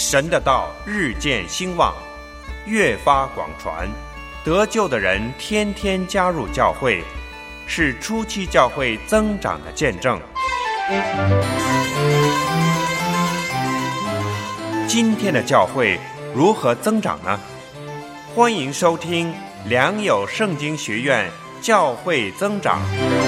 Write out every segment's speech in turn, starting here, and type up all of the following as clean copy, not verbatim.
神的道日渐兴旺，越发广传，得救的人天天加入教会，是初期教会增长的见证。今天的教会如何增长呢？欢迎收听良友圣经学院教会增长。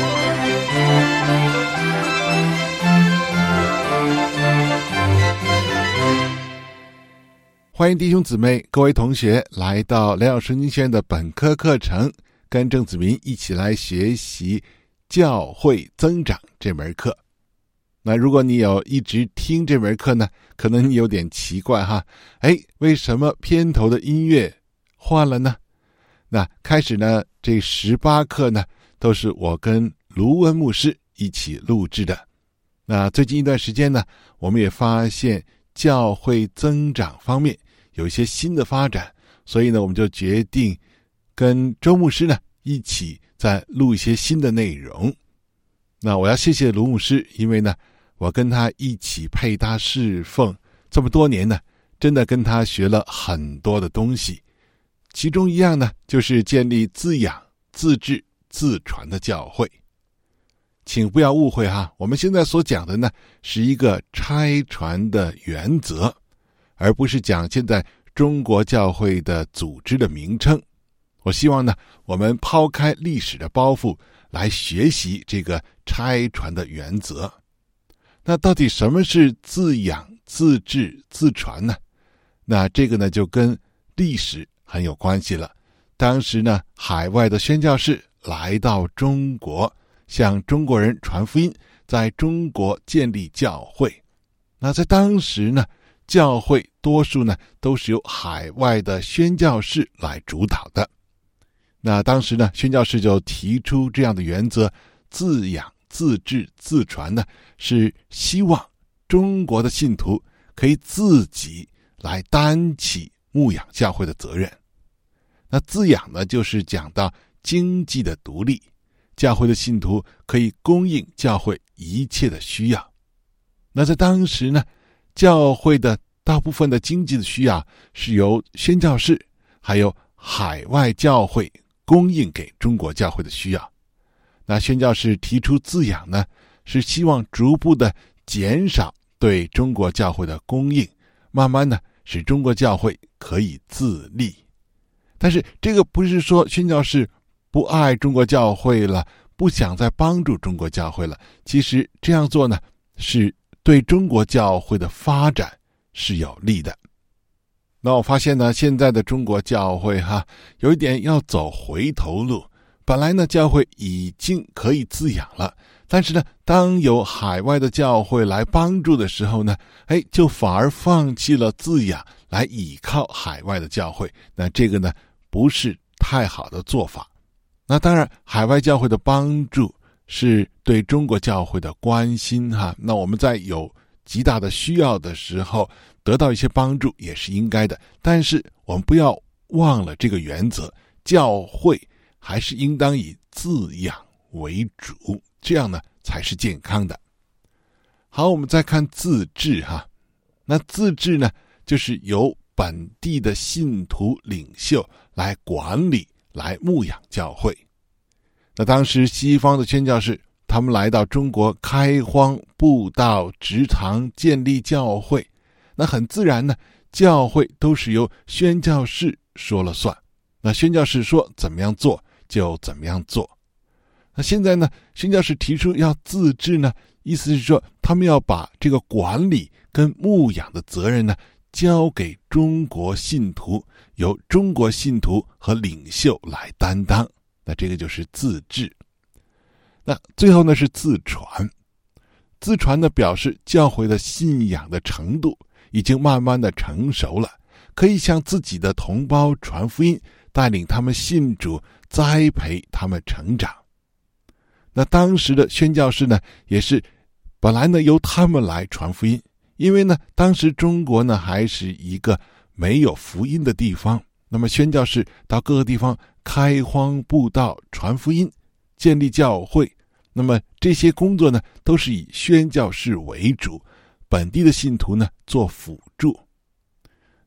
欢迎弟兄姊妹各位同学来到良友圣经学院的本科课程，跟郑子明一起来学习教会增长这门课。那如果你有一直听这门课呢，可能你有点奇怪哈，为什么片头的音乐换了呢？那开始呢，这18课呢都是我跟卢文牧师一起录制的。那最近一段时间呢，我们也发现教会增长方面有一些新的发展，所以呢，我们就决定跟周牧师呢一起再录一些新的内容。那我要谢谢卢牧师，因为呢，我跟他一起配搭侍奉这么多年呢，真的跟他学了很多的东西。其中一样呢，就是建立自养、自治、自传的教会。请不要误会哈，我们现在所讲的呢，是一个差传的原则，而不是讲现在中国教会的组织的名称。我希望呢，我们抛开历史的包袱来学习这个差传的原则。那到底什么是自养、自治、自传呢？那这个呢，就跟历史很有关系了。当时呢，海外的宣教士来到中国，向中国人传福音，在中国建立教会。那在当时呢，教会多数呢都是由海外的宣教士来主导的。那当时呢，宣教士就提出这样的原则，自养、自治、自传呢，是希望中国的信徒可以自己来担起牧养教会的责任。那自养呢，就是讲到经济的独立，教会的信徒可以供应教会一切的需要。那在当时呢，教会的大部分的经济的需要是由宣教士还有海外教会供应给中国教会的需要。那宣教士提出自养呢，是希望逐步的减少对中国教会的供应，慢慢的使中国教会可以自立。但是这个不是说宣教士不爱中国教会了，不想再帮助中国教会了。其实这样做呢，是对中国教会的发展是有利的。那我发现呢，现在的中国教会有一点要走回头路。本来呢，教会已经可以自养了，但是呢，当有海外的教会来帮助的时候呢，就反而放弃了自养，来倚靠海外的教会。那这个呢，不是太好的做法。那当然，海外教会的帮助是对中国教会的关心那我们在有极大的需要的时候得到一些帮助也是应该的。但是我们不要忘了这个原则，教会还是应当以自养为主，这样呢才是健康的。好，我们再看自治那自治呢，就是由本地的信徒领袖来管理，来牧养教会。那当时西方的宣教士，他们来到中国开荒布道、植堂、建立教会，那很自然呢，教会都是由宣教士说了算。那宣教士说怎么样做就怎么样做。那现在呢，宣教士提出要自治呢，意思是说他们要把这个管理跟牧养的责任呢交给中国信徒，由中国信徒和领袖来担当。那这个就是自治。那最后呢是自传。自传呢表示教会的信仰的程度已经慢慢的成熟了，可以向自己的同胞传福音，带领他们信主，栽培他们成长。那当时的宣教士呢，也是本来呢由他们来传福音，因为呢当时中国呢还是一个没有福音的地方。那么宣教士到各个地方开荒布道、传福音、建立教会，那么这些工作呢都是以宣教士为主，本地的信徒呢做辅助。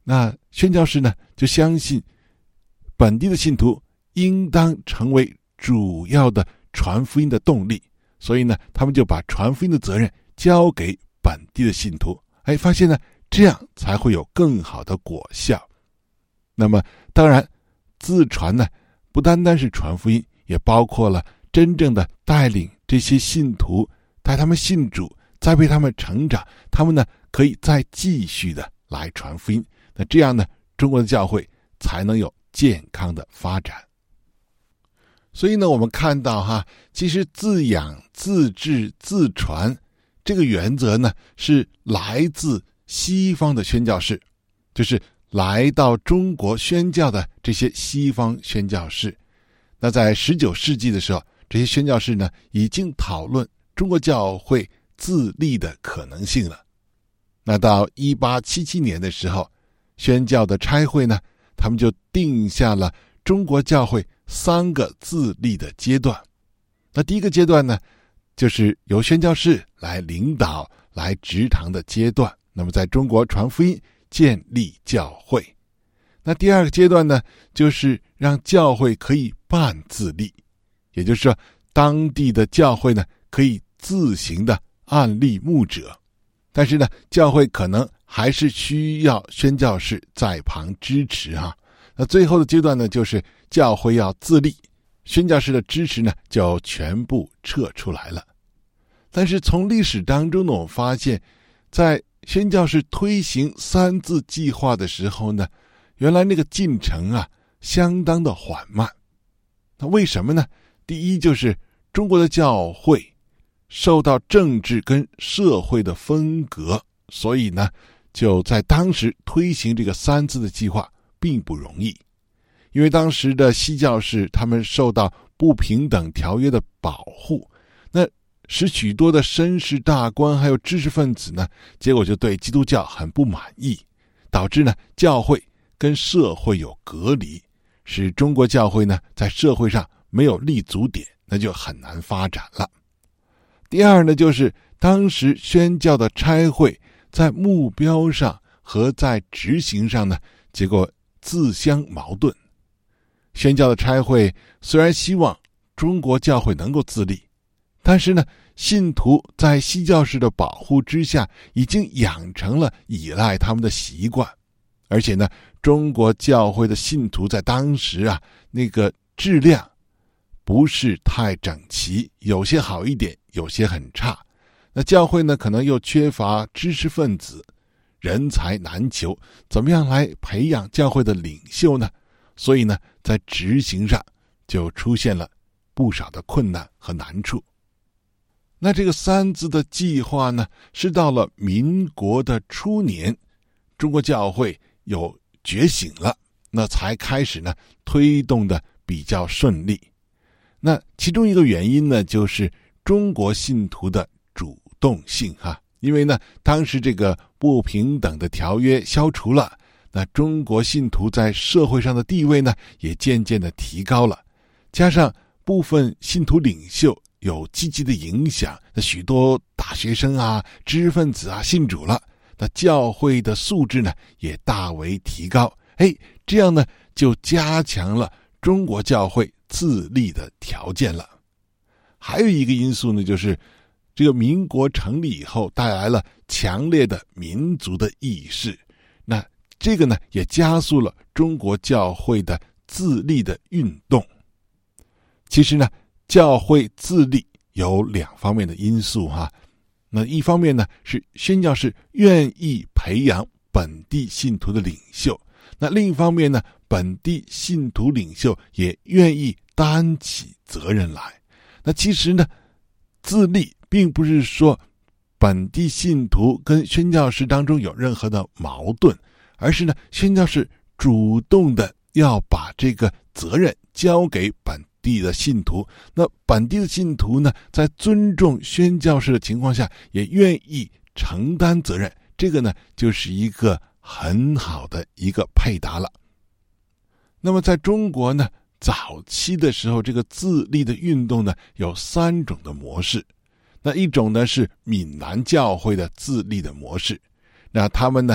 那宣教士呢就相信本地的信徒应当成为主要的传福音的动力，所以呢他们就把传福音的责任交给本地的信徒，发现呢这样才会有更好的果效。那么当然自传呢不单单是传福音，也包括了真正的带领这些信徒，带他们信主，栽培他们成长，他们呢可以再继续的来传福音。那这样呢中国的教会才能有健康的发展。所以呢我们看到其实自养自治自传这个原则呢是来自西方的宣教士，就是来到中国宣教的这些西方宣教士。那在19世纪的时候，这些宣教士呢已经讨论中国教会自立的可能性了。那到1877年的时候，宣教的差会呢他们就定下了中国教会3个自立的阶段。那第一个阶段呢就是由宣教士来领导来植堂的阶段，那么在中国传福音建立教会。那第二个阶段呢就是让教会可以半自立，也就是说当地的教会呢可以自行的按立牧者，但是呢教会可能还是需要宣教士在旁支持那最后的阶段呢就是教会要自立，宣教士的支持呢就全部撤出来了。但是从历史当中呢我们发现，在宣教士推行3自计划的时候呢，原来那个进程相当的缓慢。那为什么呢？第一就是中国的教会受到政治跟社会的分隔，所以呢就在当时推行这个3自的计划并不容易。因为当时的西教士他们受到不平等条约的保护，那使许多的绅士大官还有知识分子呢，结果就对基督教很不满意，导致呢教会跟社会有隔离，使中国教会呢在社会上没有立足点，那就很难发展了。第二呢就是当时宣教的差会在目标上和在执行上呢结果自相矛盾。宣教的差会虽然希望中国教会能够自立，但是呢信徒在西教士的保护之下已经养成了依赖他们的习惯，而且呢中国教会的信徒在当时那个质量不是太整齐，有些好一点，有些很差。那教会呢可能又缺乏知识分子，人才难求，怎么样来培养教会的领袖呢？所以呢在执行上就出现了不少的困难和难处。那这个3自的计划呢是到了民国的初年，中国教会有觉醒了，那才开始呢推动的比较顺利。那其中一个原因呢就是中国信徒的主动性因为呢当时这个不平等的条约消除了，那中国信徒在社会上的地位呢也渐渐的提高了，加上部分信徒领袖有积极的影响，那许多大学生知识分子信主了，那教会的素质呢也大为提高，这样呢就加强了中国教会自立的条件了。还有一个因素呢就是这个民国成立以后带来了强烈的民族的意识，那这个呢也加速了中国教会的自立的运动。其实呢教会自立有2方面的因素那一方面呢是宣教士愿意培养本地信徒的领袖，那另一方面呢本地信徒领袖也愿意担起责任来。那其实呢自立并不是说本地信徒跟宣教士当中有任何的矛盾，而是呢宣教士主动的要把这个责任交给本地的信徒，那本地的信徒呢在尊重宣教士的情况下也愿意承担责任，这个呢就是一个很好的一个配搭了。那么在中国呢早期的时候，这个自立的运动呢有3种的模式。那一种呢是闽南教会的自立的模式，那他们呢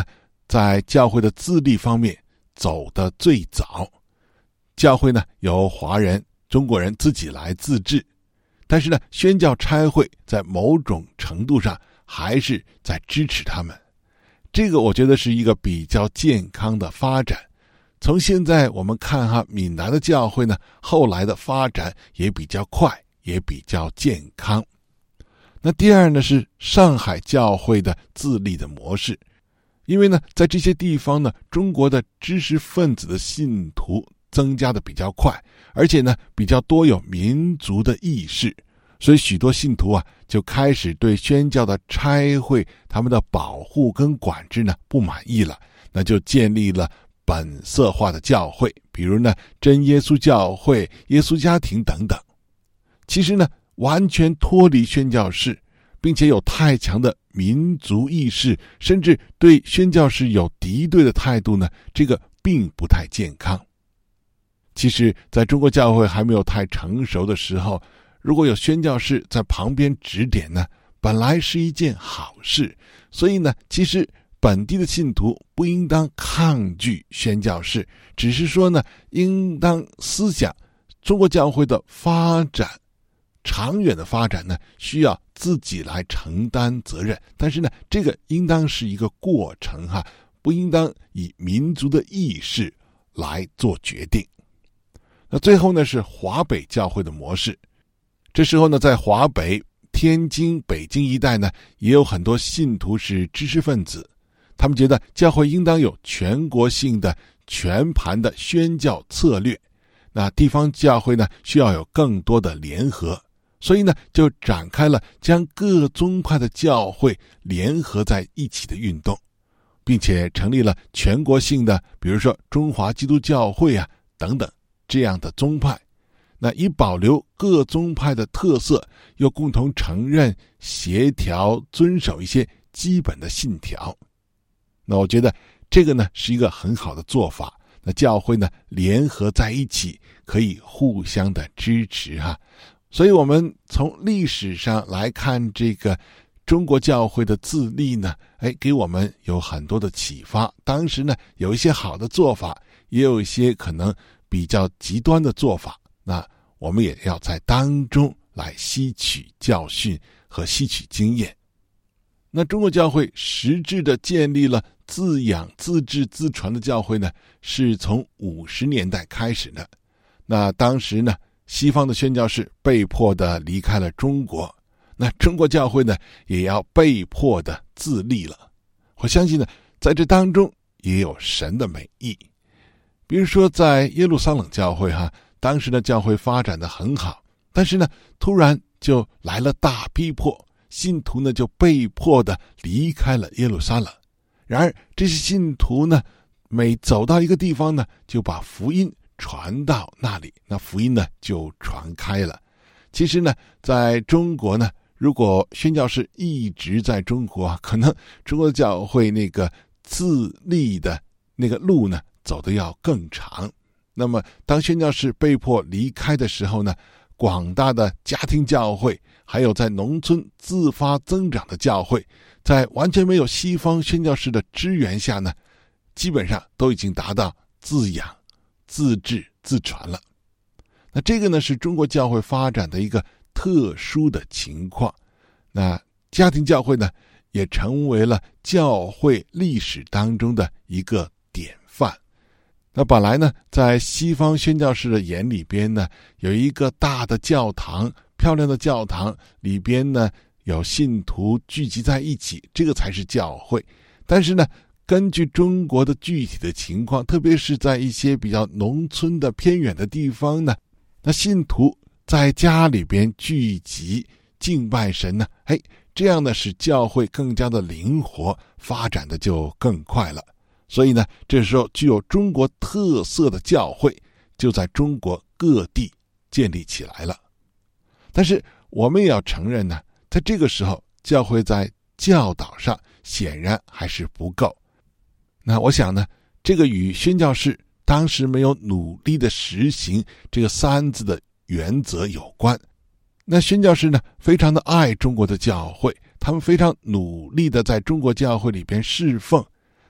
在教会的自立方面走得最早。教会呢由华人、中国人自己来自治，但是呢宣教差会在某种程度上还是在支持他们。这个我觉得是一个比较健康的发展。从现在我们看闽南的教会呢，后来的发展也比较快，也比较健康。那第二呢是上海教会的自立的模式。因为呢在这些地方呢，中国的知识分子的信徒增加的比较快，而且呢比较多有民族的意识，所以许多信徒就开始对宣教的差会他们的保护跟管制呢不满意了，那就建立了本色化的教会，比如呢真耶稣教会、耶稣家庭等等。其实呢完全脱离宣教士，并且有太强的民族意识，甚至对宣教士有敌对的态度呢，这个并不太健康。其实在中国教会还没有太成熟的时候，如果有宣教士在旁边指点呢，本来是一件好事。所以呢其实本地的信徒不应当抗拒宣教士，只是说呢应当思想中国教会的发展，长远的发展呢需要自己来承担责任，但是呢这个应当是一个过程不应当以民族的意识来做决定。那最后呢是华北教会的模式。这时候呢在华北、天津、北京一带呢也有很多信徒是知识分子，他们觉得教会应当有全国性的全盘的宣教策略，那地方教会呢需要有更多的联合，所以呢就展开了将各宗派的教会联合在一起的运动，并且成立了全国性的比如说中华基督教会等等这样的宗派。那以保留各宗派的特色，又共同承认、协调、遵守一些基本的信条。那我觉得这个呢是一个很好的做法。那教会呢联合在一起，可以互相的支持所以我们从历史上来看这个中国教会的自立呢，给我们有很多的启发。当时呢有一些好的做法，也有一些可能比较极端的做法，那我们也要在当中来吸取教训和吸取经验。那中国教会实质的建立了自养、自治、自传的教会呢，是从50年代开始的。那当时呢西方的宣教士被迫的离开了中国，那中国教会呢也要被迫的自立了。我相信呢在这当中也有神的美意。比如说在耶路撒冷教会当时的教会发展得很好，但是呢突然就来了大逼迫，信徒呢就被迫的离开了耶路撒冷。然而这些信徒呢每走到一个地方呢，就把福音传到那里，那福音呢就传开了。其实呢在中国呢，如果宣教士一直在中国可能中国教会那个自立的那个路呢走得要更长。那么当宣教士被迫离开的时候呢，广大的家庭教会，还有在农村自发增长的教会，在完全没有西方宣教士的支援下呢，基本上都已经达到自养、自治、自传了。那这个呢是中国教会发展的一个特殊的情况。那家庭教会呢也成为了教会历史当中的一个典范。那本来呢在西方宣教士的眼里边呢，有一个大的教堂，漂亮的教堂里边呢有信徒聚集在一起，这个才是教会。但是呢根据中国的具体的情况，特别是在一些比较农村的偏远的地方呢，那信徒在家里边聚集敬拜神呢，这样呢使教会更加的灵活，发展的就更快了。所以呢这时候具有中国特色的教会就在中国各地建立起来了。但是我们也要承认呢，在这个时候教会在教导上显然还是不够。那我想呢，这个与宣教士当时没有努力的实行这个3字的原则有关。那宣教士呢非常的爱中国的教会，他们非常努力的在中国教会里边侍奉，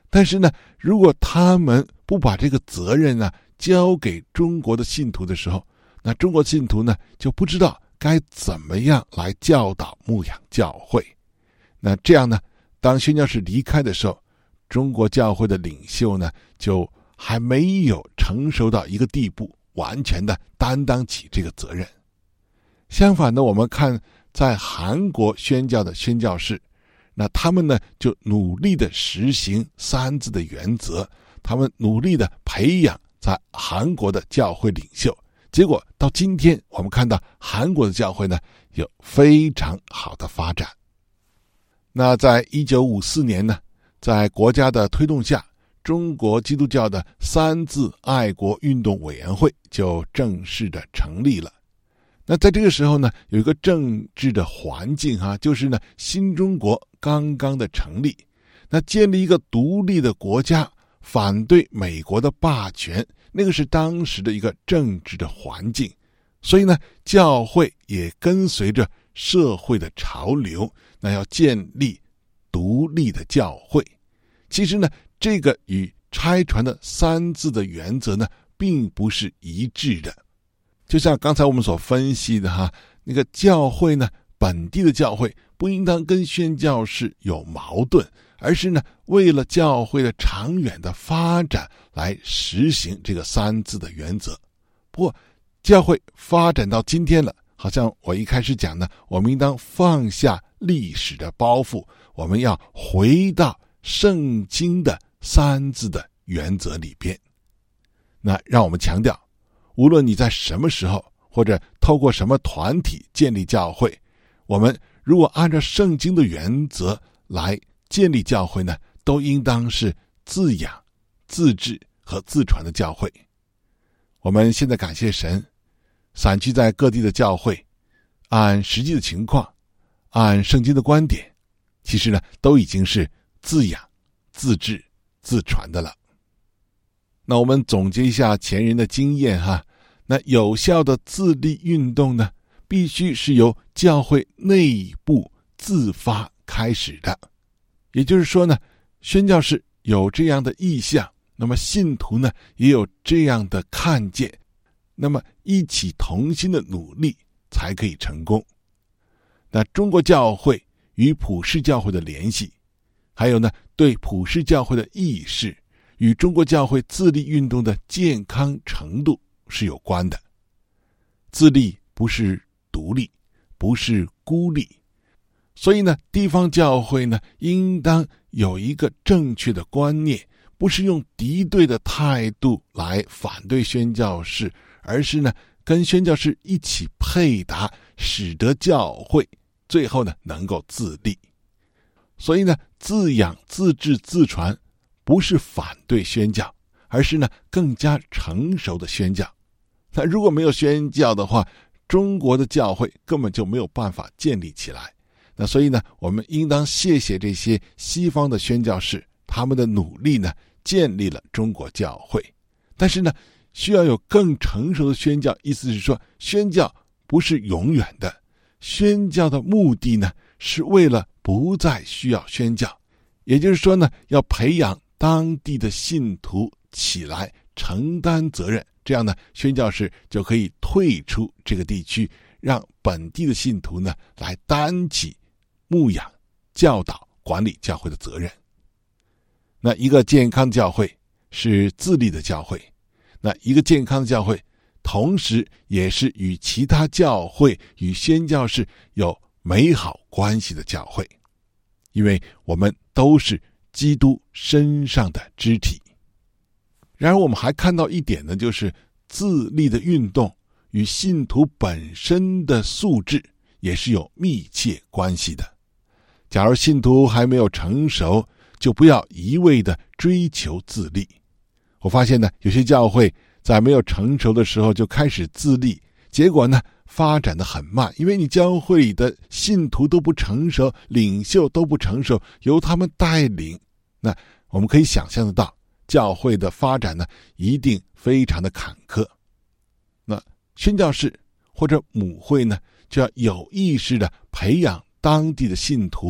但是呢，如果他们不把这个责任呢交给中国的信徒的时候，那中国信徒呢就不知道该怎么样来教导牧养教会。那这样呢，当宣教士离开的时候，中国教会的领袖呢就还没有成熟到一个地步，完全的担当起这个责任。相反呢，我们看在韩国宣教的宣教士，那他们呢就努力的实行三字的原则，他们努力的培养在韩国的教会领袖，结果到今天我们看到韩国的教会呢有非常好的发展。那在1954年呢，在国家的推动下，中国基督教的三自爱国运动委员会就正式的成立了。那在这个时候呢，有一个政治的环境就是呢，新中国刚刚的成立，那建立一个独立的国家，反对美国的霸权，那个是当时的一个政治的环境。所以呢，教会也跟随着社会的潮流，那要建立独立的教会。其实呢，这个与差传的三字的原则呢，并不是一致的。就像刚才我们所分析的那个教会呢，本地的教会不应当跟宣教士有矛盾，而是呢，为了教会的长远的发展来实行这个三字的原则。不过教会发展到今天了，好像我一开始讲的，我们应当放下历史的包袱，我们要回到圣经的三字的原则里边。那让我们强调，无论你在什么时候或者透过什么团体建立教会，我们如果按照圣经的原则来建立教会呢，都应当是自养、自治和自传的教会。我们现在感谢神，散居在各地的教会，按实际的情况，按圣经的观点，其实呢，都已经是自养、自治、自传的了。那我们总结一下前人的经验那有效的自立运动呢，必须是由教会内部自发开始的。也就是说呢，宣教士有这样的意向，那么信徒呢也有这样的看见，那么一起同心的努力才可以成功。那中国教会与普世教会的联系，还有呢对普世教会的意识，与中国教会自立运动的健康程度是有关的。自立不是独立，不是孤立，所以呢，地方教会呢，应当有一个正确的观念，不是用敌对的态度来反对宣教士，而是呢，跟宣教士一起配搭，使得教会最后呢能够自立。所以呢，自养、自治、自传，不是反对宣教，而是呢更加成熟的宣教。那如果没有宣教的话，中国的教会根本就没有办法建立起来。那所以呢，我们应当谢谢这些西方的宣教士，他们的努力呢，建立了中国教会。但是呢，需要有更成熟的宣教，意思是说，宣教不是永远的，宣教的目的呢，是为了不再需要宣教。也就是说呢，要培养当地的信徒起来承担责任，这样呢，宣教士就可以退出这个地区，让本地的信徒呢来担起牧养、教导、管理教会的责任。那一个健康的教会是自立的教会，那一个健康的教会同时也是与其他教会与宣教士有美好关系的教会，因为我们都是基督身上的肢体。然而我们还看到一点呢，就是自立的运动与信徒本身的素质也是有密切关系的。假如信徒还没有成熟，就不要一味的追求自立。我发现呢，有些教会在没有成熟的时候就开始自立，结果呢发展得很慢，因为你教会里的信徒都不成熟，领袖都不成熟，由他们带领，那我们可以想象得到，教会的发展呢一定非常的坎坷。那宣教士或者母会呢，就要有意识的培养当地的信徒，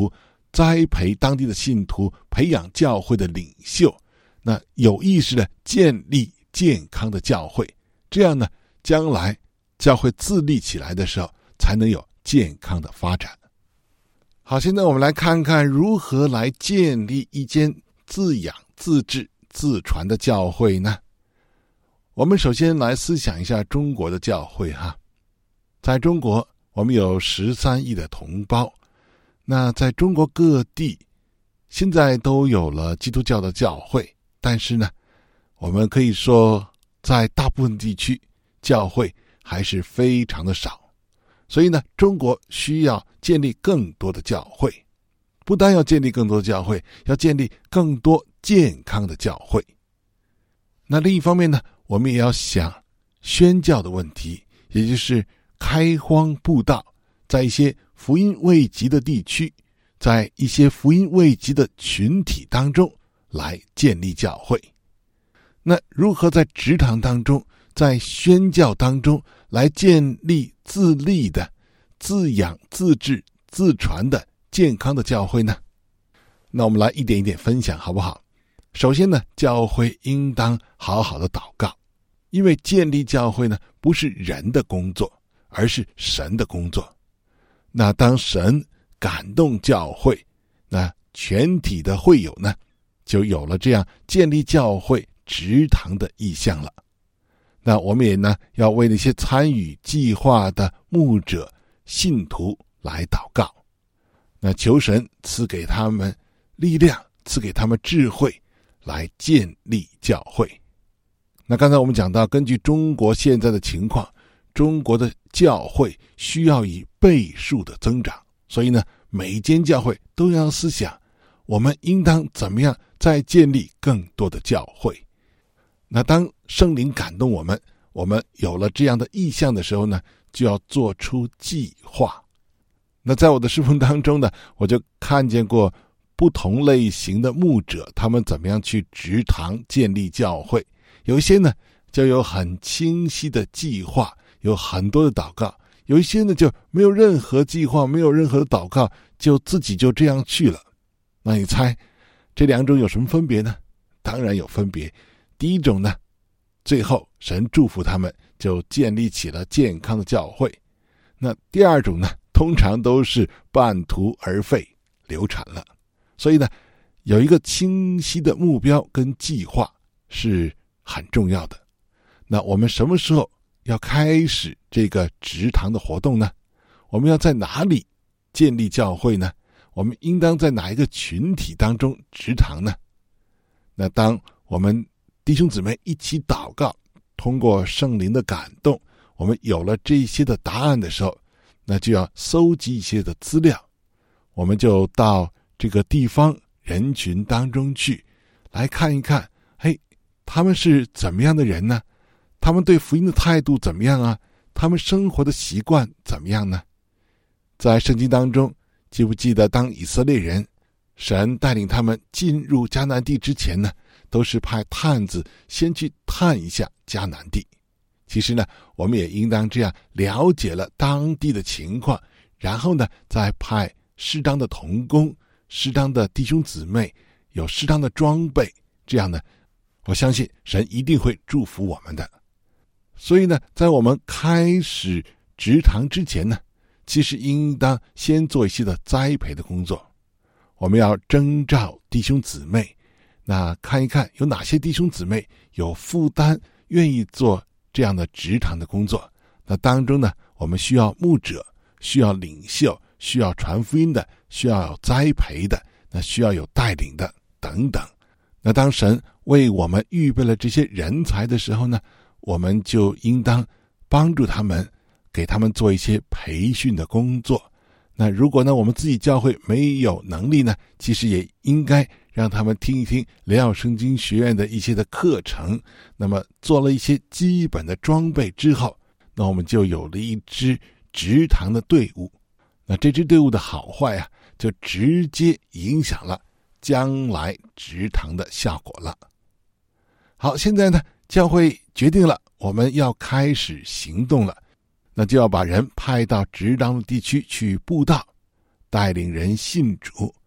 栽培当地的信徒，培养教会的领袖，那有意识的建立健康的教会，这样呢，将来教会自立起来的时候，才能有健康的发展。好，现在我们来看看如何来建立一间自养、自治、自传的教会呢？我们首先来思想一下中国的教会哈。在中国，我们有13亿的同胞，那在中国各地现在都有了基督教的教会，但是呢，我们可以说在大部分地区教会还是非常的少，所以呢，中国需要建立更多的教会，不但要建立更多的教会，要建立更多健康的教会。那另一方面呢，我们也要想宣教的问题，也就是开荒布道，在一些福音未及的地区，在一些福音未及的群体当中来建立教会。那如何在职堂当中，在宣教当中来建立自立的、自养、自治、自传的健康的教会呢？那我们来一点一点分享好不好？首先呢，教会应当好好的祷告，因为建立教会呢，不是人的工作，而是神的工作。那当神感动教会，那全体的会友呢，就有了这样建立教会职堂的意向了。那我们也呢，要为那些参与计划的牧者、信徒来祷告，那求神赐给他们力量，赐给他们智慧，来建立教会。那刚才我们讲到，根据中国现在的情况，中国的教会需要以倍数的增长，所以呢，每一间教会都要思想，我们应当怎么样再建立更多的教会。那当圣灵感动我们有了这样的意向的时候呢，就要做出计划。那在我的侍奉当中呢，我就看见过不同类型的牧者，他们怎么样去职堂建立教会。有一些呢，就有很清晰的计划，有很多的祷告；有一些呢，就没有任何计划，没有任何的祷告，就自己就这样去了。那你猜这两种有什么分别呢？当然有分别。第一种呢，最后神祝福他们，就建立起了健康的教会。那第二种呢，通常都是半途而废，流产了。所以呢，有一个清晰的目标跟计划是很重要的。那我们什么时候要开始这个职堂的活动呢？我们要在哪里建立教会呢？我们应当在哪一个群体当中职堂呢？那当我们弟兄姊妹一起祷告，通过圣灵的感动，我们有了这些的答案的时候，那就要搜集一些的资料，我们就到这个地方人群当中去，来看一看，他们是怎么样的人呢？他们对福音的态度怎么样啊？他们生活的习惯怎么样呢？在圣经当中，记不记得当以色列人神带领他们进入迦南地之前呢，都是派探子先去探一下迦南地。其实呢，我们也应当这样，了解了当地的情况，然后呢，再派适当的同工、适当的弟兄姊妹，有适当的装备，这样呢，我相信神一定会祝福我们的。所以呢，在我们开始职堂之前呢，其实应当先做一些的栽培的工作。我们要征召弟兄姊妹，那看一看有哪些弟兄姊妹有负担，愿意做这样的职堂的工作。那当中呢，我们需要牧者，需要领袖，需要传福音的，需要有栽培的，那需要有带领的等等。那当神为我们预备了这些人才的时候呢，我们就应当帮助他们，给他们做一些培训的工作。那如果呢，我们自己教会没有能力呢，其实也应该让他们听一听联合圣经学院的一些的课程。那么做了一些基本的装备之后，那我们就有了一支职堂的队伍。那这支队伍的好坏啊，就直接影响了将来职堂的效果了。好，现在呢，教会决定了我们要开始行动了。那就要把人派到职堂的地区去布道，带领人信主，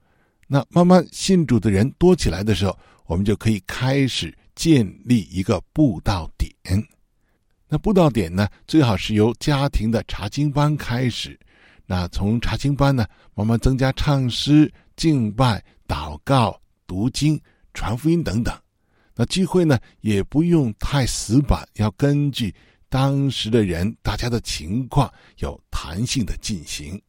那慢慢信主的人多起来的时候，我们就可以开始建立一个布道点。那布道点呢，最好是由家庭的查经班开始，那从查经班呢慢慢增加唱诗、敬拜、祷告、读经、传福音等等。那聚会呢也不用太死板，要根据当时的人大家的情况有弹性的进行。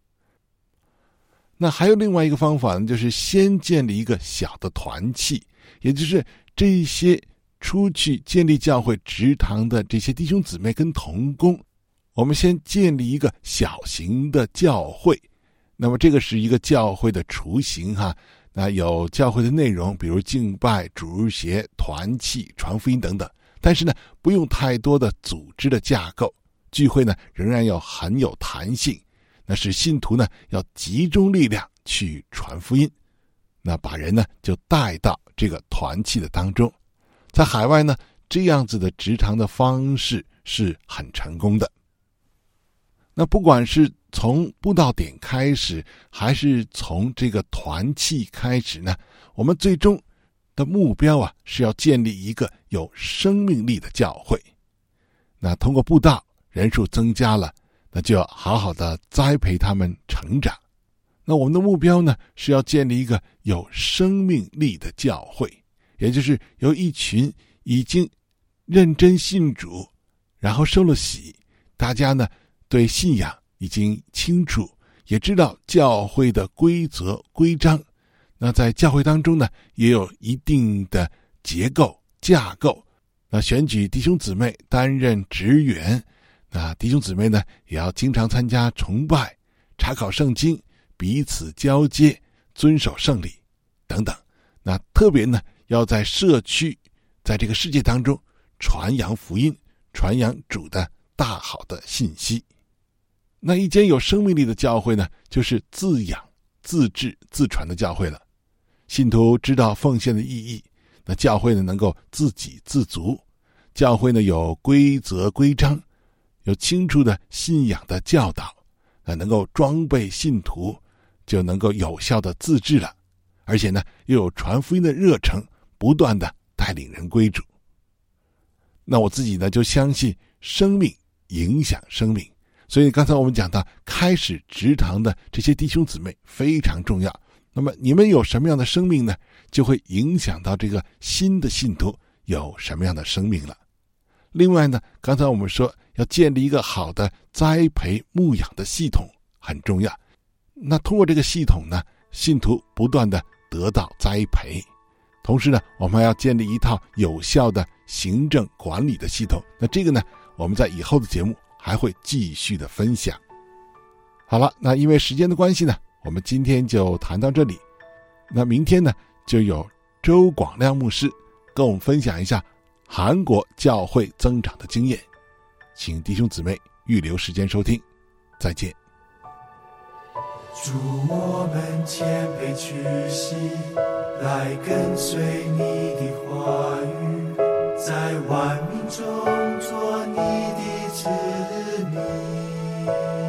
那还有另外一个方法呢，就是先建立一个小的团契，也就是这些出去建立教会职堂的这些弟兄姊妹跟同工，我们先建立一个小型的教会。那么这个是一个教会的雏形哈，那有教会的内容，比如敬拜、主日学、团契、传福音等等，但是呢不用太多的组织的架构，聚会呢仍然要很有弹性，那使信徒呢要集中力量去传福音，那把人呢就带到这个团契的当中。在海外呢，这样子的职堂的方式是很成功的。那不管是从布道点开始，还是从这个团契开始呢，我们最终的目标是要建立一个有生命力的教会。那通过布道人数增加了，那就要好好的栽培他们成长。那我们的目标呢，是要建立一个有生命力的教会，也就是由一群已经认真信主，然后受了洗，大家呢对信仰已经清楚，也知道教会的规则规章。那在教会当中呢，也有一定的结构架构。那选举弟兄姊妹担任职员，那弟兄姊妹呢也要经常参加崇拜、查考圣经、彼此交接、遵守圣礼等等。那特别呢要在社区，在这个世界当中传扬福音，传扬主的大好的信息。那一间有生命力的教会呢，就是自养、自治、自传的教会了。信徒知道奉献的意义，那教会呢能够自给自足，教会呢有规则规章，有清楚的信仰的教导，那能够装备信徒，就能够有效的自治了，而且呢又有传福音的热诚，不断的带领人归主。那我自己呢就相信生命影响生命，所以刚才我们讲到开始职堂的这些弟兄姊妹非常重要。那么你们有什么样的生命呢，就会影响到这个新的信徒有什么样的生命了。另外呢，刚才我们说要建立一个好的栽培牧养的系统很重要。那通过这个系统呢，信徒不断的得到栽培，同时呢我们还要建立一套有效的行政管理的系统。那这个呢我们在以后的节目还会继续的分享。好了，那因为时间的关系呢，我们今天就谈到这里。那明天呢就有周广亮牧师跟我们分享一下韩国教会增长的经验，请弟兄姊妹预留时间收听。再见。 主，我们谦卑屈膝，来跟随你的话语，在万民中做你的子民。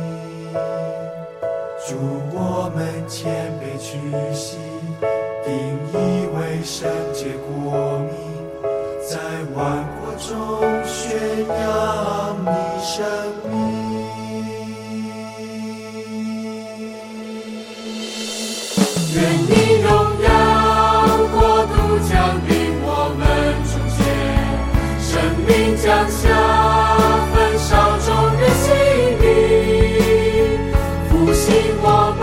主，我们谦卑屈膝，定义为圣洁国民，在万国中宣扬你生命。愿你荣耀国度降临我们中间，生命降下焚烧众人心灵，复兴我们